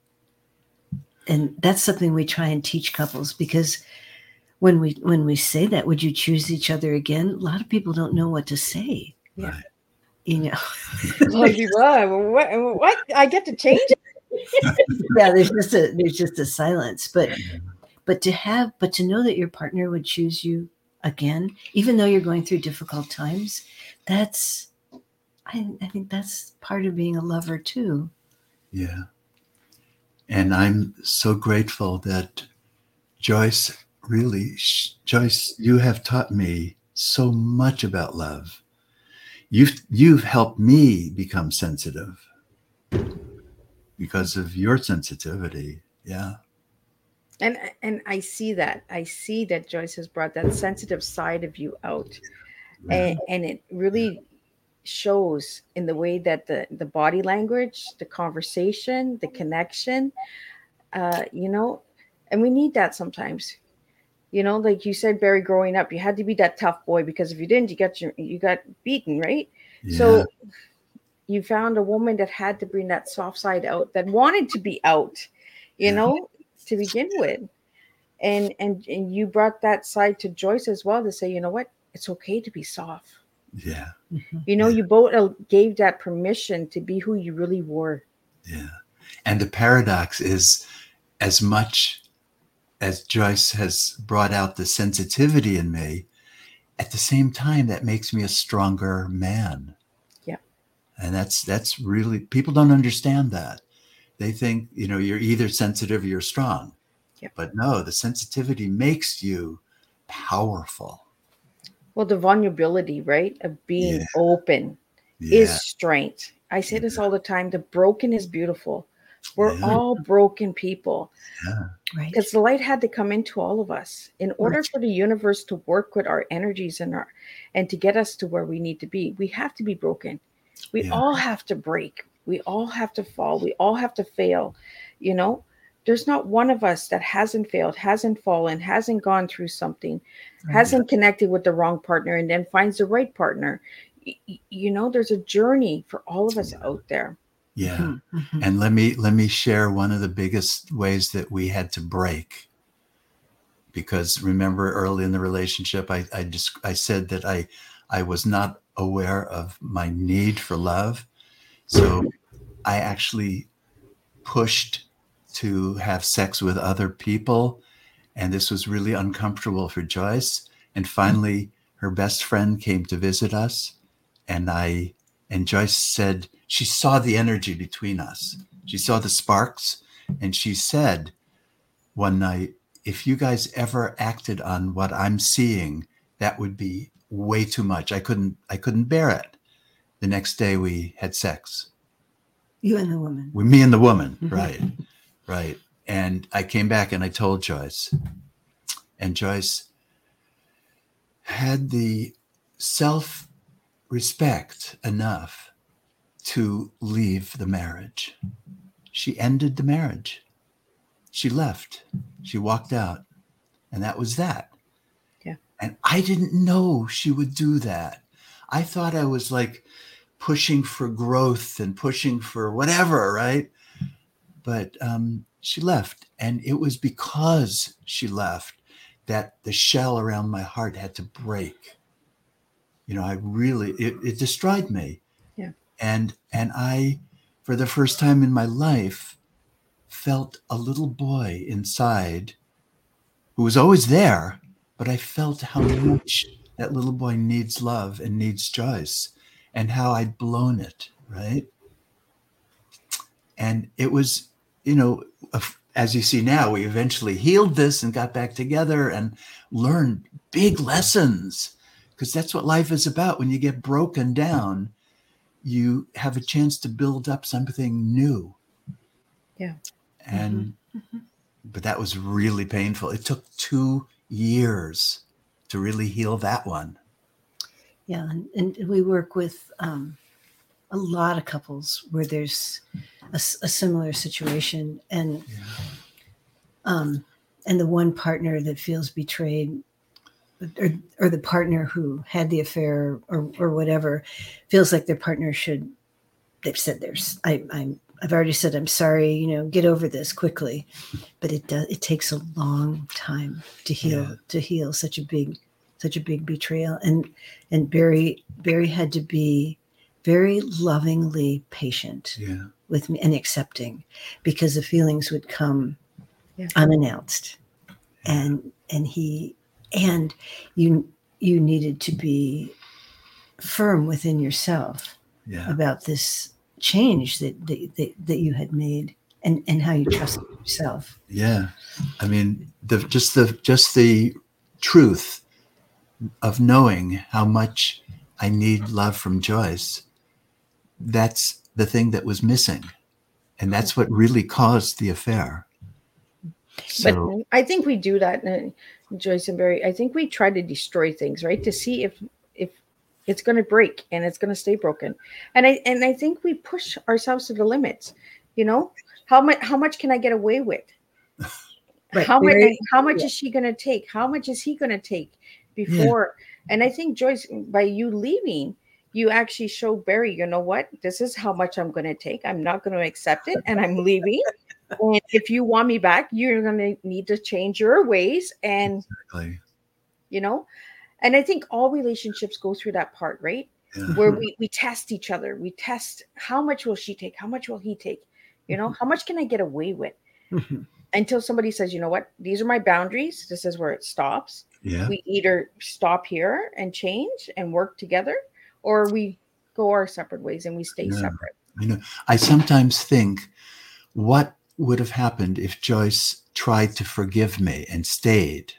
And that's something we try and teach couples, because when we when we say that, would you choose each other again? A lot of people don't know what to say. Right. You know. Like, what, what? I get to change it? Yeah, there's just a there's just a silence. But but to have but to know that your partner would choose you again, even though you're going through difficult times, that's I, I think that's part of being a lover too. Yeah. And I'm so grateful that Joyce, really, Joyce, you have taught me so much about love. You've, you've helped me become sensitive because of your sensitivity. Yeah. And and I see that. I see that Joyce has brought that sensitive side of you out. Yeah. And, and it really shows in the way that the, the body language, the conversation, the connection, uh, you know, and we need that sometimes. You know, like you said, Barry, growing up, you had to be that tough boy, because if you didn't, you got your, you got beaten, right? Yeah. So you found a woman that had to bring that soft side out, that wanted to be out, you Yeah. know, to begin with. And, and and you brought that side to Joyce as well, to say, you know what, it's okay to be soft. Yeah. You know, Yeah. you both gave that permission to be who you really were. Yeah. And the paradox is, as much as Joyce has brought out the sensitivity in me, at the same time, that makes me a stronger man. Yeah. And that's, that's really, people don't understand that. They think, you know, you're either sensitive or you're strong. Yeah. But no, the sensitivity makes you powerful. Well, the vulnerability, right, of being Yeah. open Yeah. is strength. I say this all the time. The broken is beautiful. We're Yeah. all broken people, Yeah. Right. because the light had to come into all of us in order Right. for the universe to work with our energies and our and to get us to where we need to be. We have to be broken. We Yeah. all have to break. We all have to fall. We all have to fail. You know, there's not one of us that hasn't failed, hasn't fallen, hasn't gone through something, Right. hasn't connected with the wrong partner, and then finds the right partner. Y- y- You know, there's a journey for all of us out there. Yeah. Mhm, mhm. And let me let me share one of the biggest ways that we had to break. Because remember, early in the relationship, I I just I said that I I was not aware of my need for love. So I actually pushed to have sex with other people, and this was really uncomfortable for Joyce. And finally, her best friend came to visit us, and I and Joyce said she saw the energy between us. She saw the sparks, and she said one night, if you guys ever acted on what I'm seeing, that would be way too much. I couldn't I couldn't bear it. The next day we had sex. You and the woman. With me and the woman, Mhm. right, right. And I came back and I told Joyce, and Joyce had the self-respect enough to leave the marriage. She ended the marriage. She left. She walked out, and that was that. Yeah. And I didn't know she would do that. I thought I was like pushing for growth and pushing for whatever, right? But um, she left. And it was because she left that the shell around my heart had to break. You know, I really, it, it destroyed me. Yeah. And, and I, for the first time in my life, felt a little boy inside who was always there, but I felt how much that little boy needs love and needs Joyce, and how I'd blown it, right? And it was, you know, as you see now, we eventually healed this and got back together and learned big lessons, because that's what life is about. When you get broken down, you have a chance to build up something new. Yeah. And, Mm-hmm. but that was really painful. It took two years to really heal that one. Yeah. And, and we work with um, a lot of couples where there's a, a similar situation. And, Yeah. um, and the one partner that feels betrayed, or, or the partner who had the affair or, or whatever, feels like their partner should, they've said there's, I, I'm, I've already said, I'm sorry, you know, get over this quickly, but it does, it takes a long time to heal, Yeah. to heal such a big, such a big betrayal. And, and Barry, Barry had to be very lovingly patient Yeah. with me and accepting, because the feelings would come Yeah. unannounced. And, and he, and you, you needed to be firm within yourself Yeah. about this change that, that, that, that you had made, and, and how you trusted yourself. Yeah. I mean, the, just the, just the truth of knowing how much I need love from Joyce. That's the thing that was missing. And that's what really caused the affair. So, But I think we do that, uh, Joyce and Barry. I think we try to destroy things, right, to see if if it's going to break and it's going to stay broken. And I and I think we push ourselves to the limits. You know, how much how much can I get away with? Right, How much Barry- how much yeah. is she going to take? How much is he going to take before? And I think, Joyce, by you leaving, you actually show Barry, you know what? This is how much I'm going to take. I'm not going to accept it, and I'm leaving. And if you want me back, you're going to need to change your ways. And, exactly. you know, and I think all relationships go through that part, right? Yeah. Where we, we test each other. We test, how much will she take? How much will he take? You know, how much can I get away with? Mhm. Until somebody says, you know what? These are my boundaries. This is where it stops. Yeah. We either stop here and change and work together, or we go our separate ways and we stay Yeah. separate. I know. I sometimes think, what would have happened if Joyce tried to forgive me and stayed?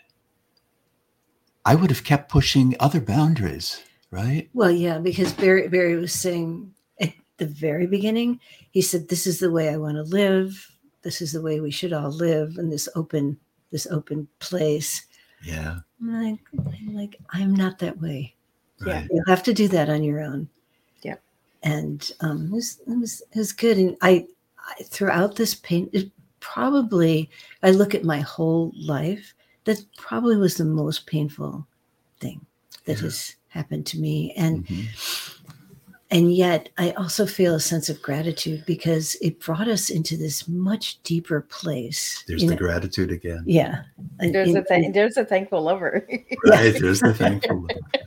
I would have kept pushing other boundaries, right? Well, yeah, because Barry, Barry was saying at the very beginning, he said, this is the way I want to live. This is the way we should all live in this open, this open place. Yeah. I'm like, I'm like, I'm not that way. Right. You'll have to do that on your own. Yeah. And um, it was, it was, it was good. And I, I, throughout this pain, it probably, I look at my whole life, that probably was the most painful thing that Yeah. has happened to me. And, Mhm. and yet I also feel a sense of gratitude, because it brought us into this much deeper place. There's you the know? gratitude again. Yeah. And- There's a and- th- there's a thankful lover. Right. There's the thankful.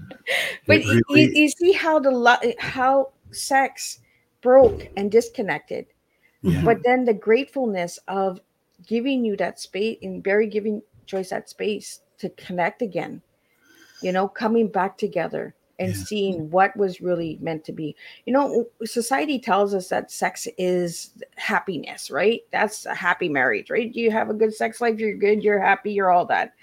But It you, really- you see how the lo- how sex broke and disconnected, Yeah. but then the gratefulness of giving you that space, and Barry giving Joyce that space to connect again, you know, coming back together and Yeah. seeing what was really meant to be. You know, society tells us that sex is happiness, right? That's a happy marriage, right? You have a good sex life, you're good, you're happy, you're all that.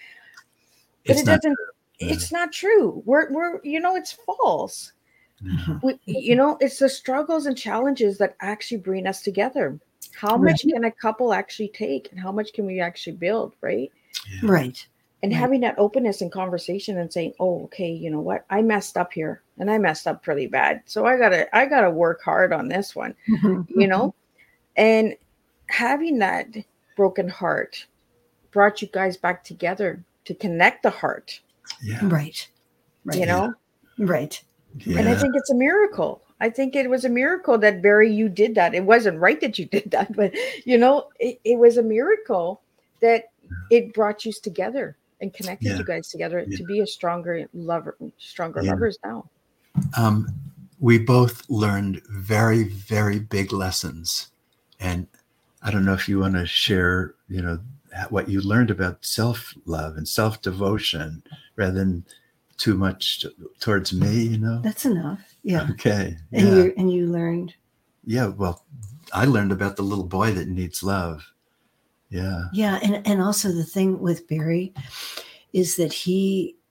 But It's it not doesn't, Yeah. it's not true. We're, we're, you know, it's false. No. We, you know, it's the struggles and challenges that actually bring us together. How Right. much can a couple actually take, and how much can we actually build, right? Yeah. Right. And Right. having that openness and conversation and saying, oh, okay, you know what? I messed up here, and I messed up pretty bad. So I gotta, I gotta work hard on this one, you know? And having that broken heart brought you guys back together to connect the heart, Yeah. Right. Right. you know? Right. And I Yeah. think it's a miracle. I think it was a miracle that Barry, you did that. It wasn't right that you did that, but you know, it, it was a miracle that it brought you together and connected Yeah. you guys together Yeah. to be a stronger lover, stronger Yeah. lovers now. Um, we both learned very, very big lessons. And I don't know if you want to share, you know, what you learned about self-love and self-devotion rather than too much t- towards me, you know? That's enough. Yeah. Okay. And Yeah. you and you learned. Yeah. Well, I learned about the little boy that needs love. Yeah. Yeah. And, and also the thing with Barry is that he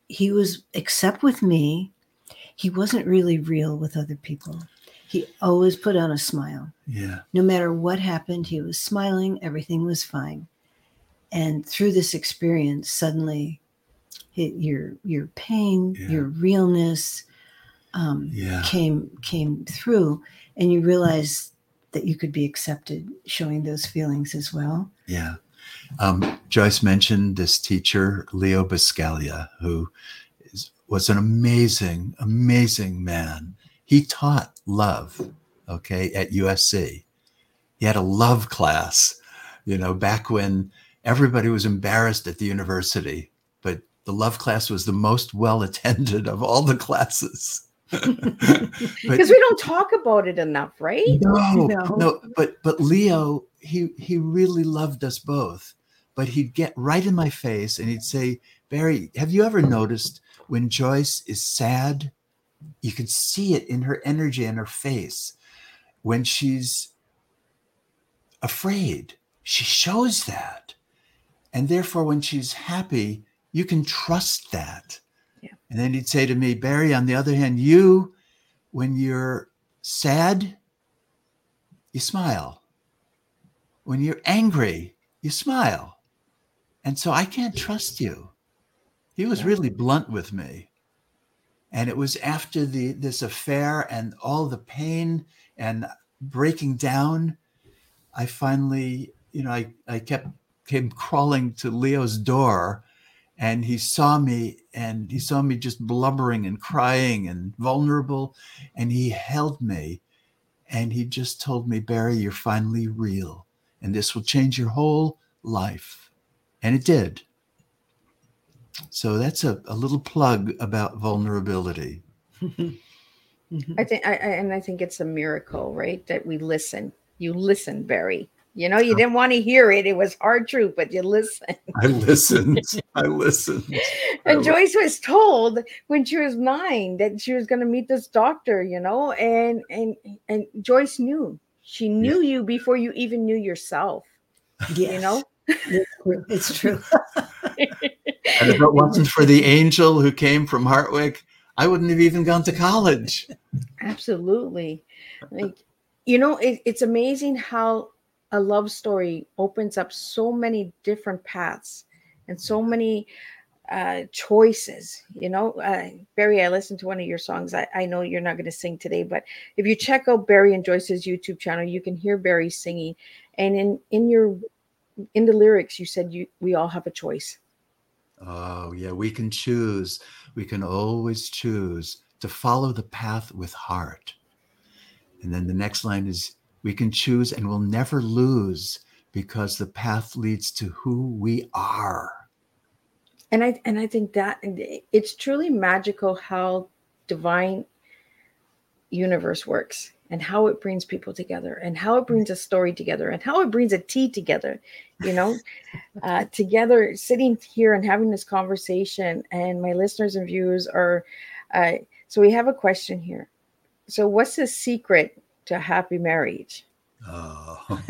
he was, except with me, he wasn't really real with other people. He always put on a smile. Yeah. No matter what happened, he was smiling. Everything was fine. And through this experience, suddenly it, your your pain, Yeah. your realness um, Yeah. came came through, and you realized that you could be accepted, showing those feelings as well. Yeah. Um, Joyce mentioned this teacher, Leo Biscaglia, who is, was an amazing, amazing man. He taught love, okay, at U S C. He had a love class, you know, back when everybody was embarrassed at the university, but the love class was the most well attended of all the classes. Because we don't talk about it enough, right? No, No. no, but but Leo, he he really loved us both. But he'd get right in my face and he'd say, Barry, have you ever noticed when Joyce is sad? You can see it in her energy and her face. When she's afraid, she shows that. And therefore, when she's happy, you can trust that. Yeah. And then he'd say to me, Barry, on the other hand, you, when you're sad, you smile. When you're angry, you smile. And so I can't trust you. He was really blunt with me. And it was after the this affair and all the pain and breaking down, I finally, you know, I, I kept came crawling to Leo's door, and he saw me and he saw me just blubbering and crying and vulnerable. And he held me and he just told me, Barry, you're finally real. And this will change your whole life. And it did. So that's a, a little plug about vulnerability. I think, I, I, and I think it's a miracle, right? That we listen. You listen, Barry. You know, you didn't want to hear it. It was hard truth, but you listened. I listened. I listened. And Joyce was told when she was nine that she was going to meet this doctor, you know, and and and Joyce knew. She knew you before you even knew yourself. Yes. You know? It's true. It's true. And if it wasn't for the angel who came from Hartwick, I wouldn't have even gone to college. Absolutely. Like, you know, it, it's amazing how a love story opens up so many different paths and so many uh, choices. You know, uh, Barry, I listened to one of your songs. I, I know you're not going to sing today, but if you check out Barry and Joyce's YouTube channel, you can hear Barry singing. And in, in your in the lyrics, you said you we all have a choice. Oh, yeah, we can choose. We can always choose to follow the path with heart. And then the next line is, we can choose and we'll never lose because the path leads to who we are. And I and I think that it's truly magical how divine universe works and how it brings people together and how it brings a story together and how it brings a tea together, you know, uh, together, sitting here and having this conversation. And my listeners and viewers are, uh, so we have a question here. So what's the secret to a happy marriage? Oh,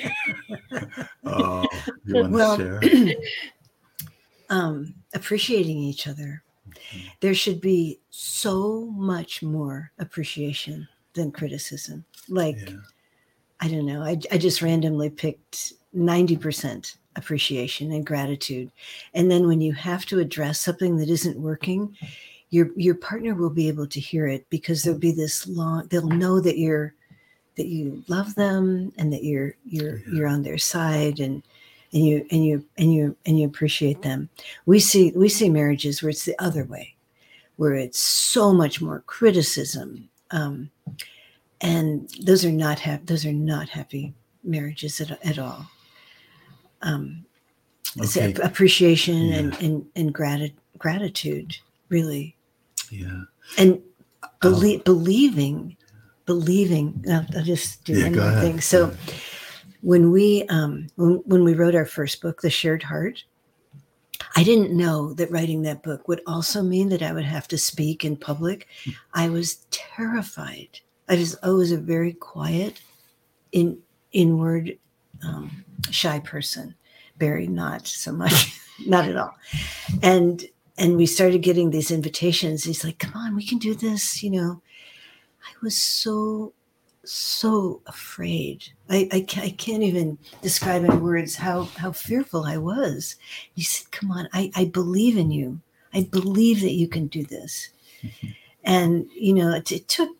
oh you want Well, to share? um, appreciating each other. There should be so much more appreciation than criticism. Like, Yeah. I don't know. I, I just randomly picked ninety percent appreciation and gratitude. And then when you have to address something that isn't working, your your partner will be able to hear it because there'll be this long, they'll know that you're that you love them and that you're you're Yeah. you're on their side and and you and you and you and you appreciate them. We see we see marriages where it's the other way, where it's so much more criticism. Um, and those are not happy. Those are not happy marriages at, at all. Um, so Okay. appreciation Yeah. and and and grati- gratitude, really, Yeah. and belie- believing, believing. I'll, I'll just do Yeah, one go more ahead. thing. So when we um, when when we wrote our first book, The Shared Heart, I didn't know that writing that book would also mean that I would have to speak in public. I was terrified. I was always a very quiet, in inward, um, shy person. Barry, not so much, not at all. And and we started getting these invitations. He's like, come on, we can do this. You know, I was so, so afraid. I, I, I can't even describe in words how, how fearful I was. He said, come on, I, I believe in you. I believe that you can do this. And, you know, it, it took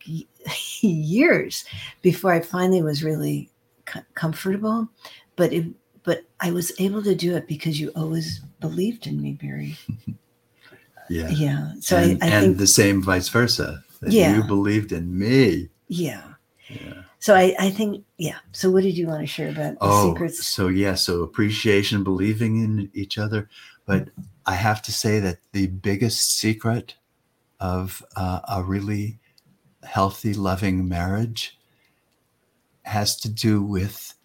years before I finally was really co- comfortable, but it, but I was able to do it because you always believed in me, Barry. Yeah. Yeah. So and, I, I and think the same vice versa. That Yeah. you believed in me. Yeah. Yeah. So I, I think, yeah. So what did you want to share about the Oh, secrets? so yeah, so appreciation, believing in each other. But I have to say that the biggest secret of uh, a really healthy, loving marriage has to do with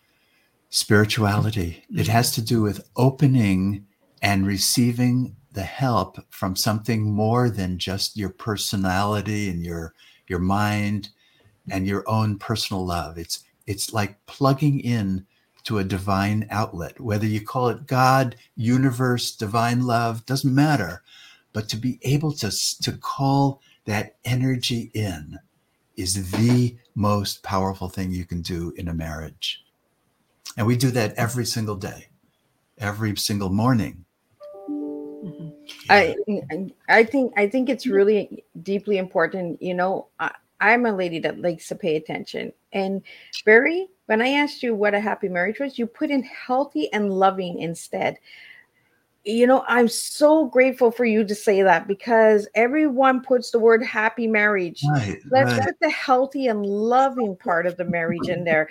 spirituality. It has to do with opening and receiving the help from something more than just your personality and your your mind and your own personal love. It's it's like plugging in to a divine outlet, whether you call it God, universe, divine love, doesn't matter. But to be able to, to call that energy in is the most powerful thing you can do in a marriage. And we do that every single day, every single morning. Mm-hmm. I I think I think it's really deeply important. You know, I, I'm a lady that likes to pay attention. And Barry, when I asked you what a happy marriage was, you put in healthy and loving instead. You know, I'm so grateful for you to say that because everyone puts the word happy marriage. Right, Let's right. put the healthy and loving part of the marriage in there.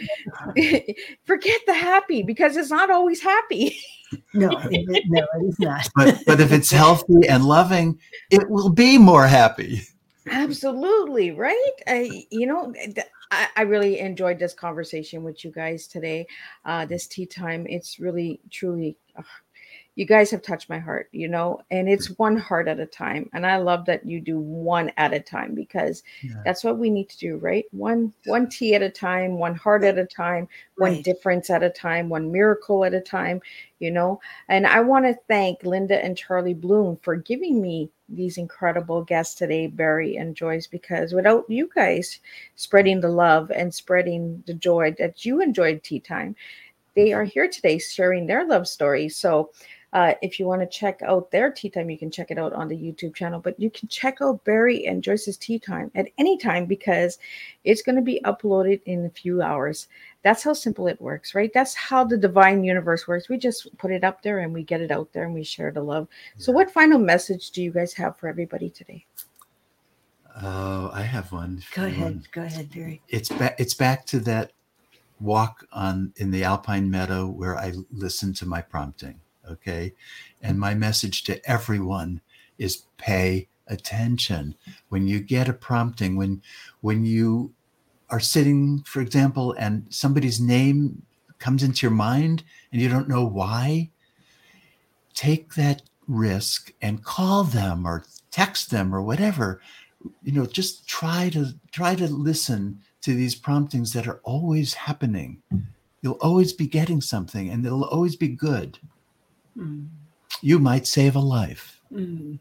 Forget the happy because it's not always happy. No, it, no, it is not. But but if it's healthy and loving, it will be more happy. Absolutely, right? I, you know, th- I, I really enjoyed this conversation with you guys today. Uh, this tea time, it's really, truly, ugh, you guys have touched my heart, you know, and it's one heart at a time. And I love that you do one at a time because Yeah. that's what we need to do, right? One, one tea at a time, one heart at a time, one Right. difference at a time, one miracle at a time, you know. And I want to thank Linda and Charlie Bloom for giving me these incredible guests today, Barry and Joyce, because without you guys spreading the love and spreading the joy that you enjoyed tea time, they are here today sharing their love stories. So uh, if you want to check out their tea time, you can check it out on the YouTube channel, but you can check out Barry and Joyce's tea time at any time because it's going to be uploaded in a few hours. That's how simple it works, right? That's how the divine universe works. We just put it up there and we get it out there and we share the love. So what final message do you guys have for everybody today? Oh, I have one. Go You ahead. want- Go ahead, Barry. It's back. It's back to that walk on in the alpine meadow where I listen to my prompting. Okay, and my message to everyone is pay attention when you get a prompting. When when you are sitting, for example, and somebody's name comes into your mind and you don't know why, take that risk and call them or text them or whatever. You know, just try to try to listen to these promptings that are always happening. You'll always be getting something and it'll always be good. Mm. You might save a life. Mm.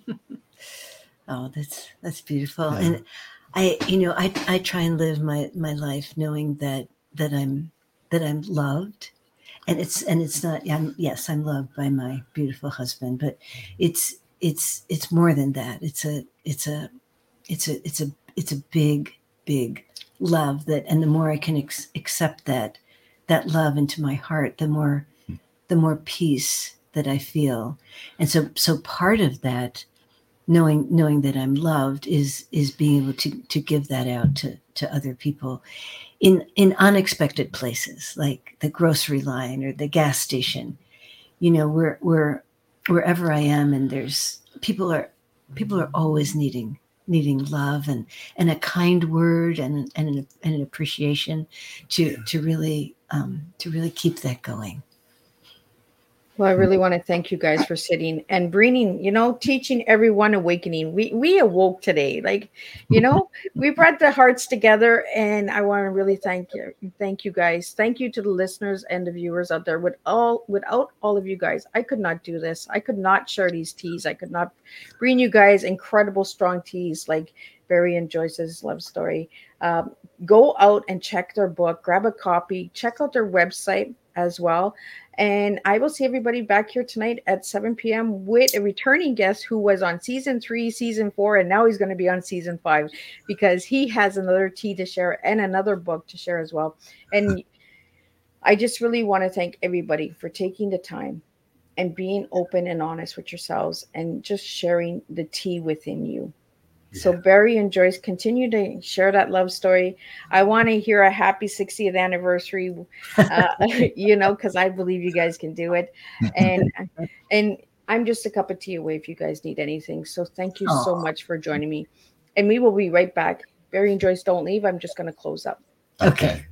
Oh, that's that's beautiful. Yeah. And I, you know, I I try and live my my life knowing that that I'm that I'm loved, and it's and it's not. I'm, yes, I'm loved by my beautiful husband, but it's it's it's more than that. It's a it's a it's a it's a it's a big big love that, and the more I can ex- accept that that love into my heart, the more the more peace that I feel, and so so part of that. Knowing knowing that I'm loved is is being able to to give that out to to other people in in unexpected places like the grocery line or the gas station. You know, where where wherever I am, and there's people are people are always needing needing love and and a kind word and and an, and an appreciation to Yeah. to really um, to really keep that going. Well, I really want to thank you guys for sitting and bringing, you know, teaching everyone awakening. We we awoke today, like, you know, we brought the hearts together, and I want to really thank you, thank you guys, thank you to the listeners and the viewers out there. With all without all of you guys, I could not do this. I could not share these teas. I could not bring you guys incredible strong teas like Barry and Joyce's love story. Um, go out and check their book, grab a copy, check out their website as well. And I will see everybody back here tonight at seven p.m. with a returning guest who was on season three, season four, and now he's going to be on season five because he has another tea to share and another book to share as well. And I just really want to thank everybody for taking the time and being open and honest with yourselves and just sharing the tea within you. Yeah. So Barry and Joyce, continue to share that love story. I want to hear a happy sixtieth anniversary, uh, you know, because I believe you guys can do it. And and I'm just a cup of tea away if you guys need anything. So thank you Aww. so much for joining me. And we will be right back. Barry and Joyce, don't leave. I'm just going to close up. Okay.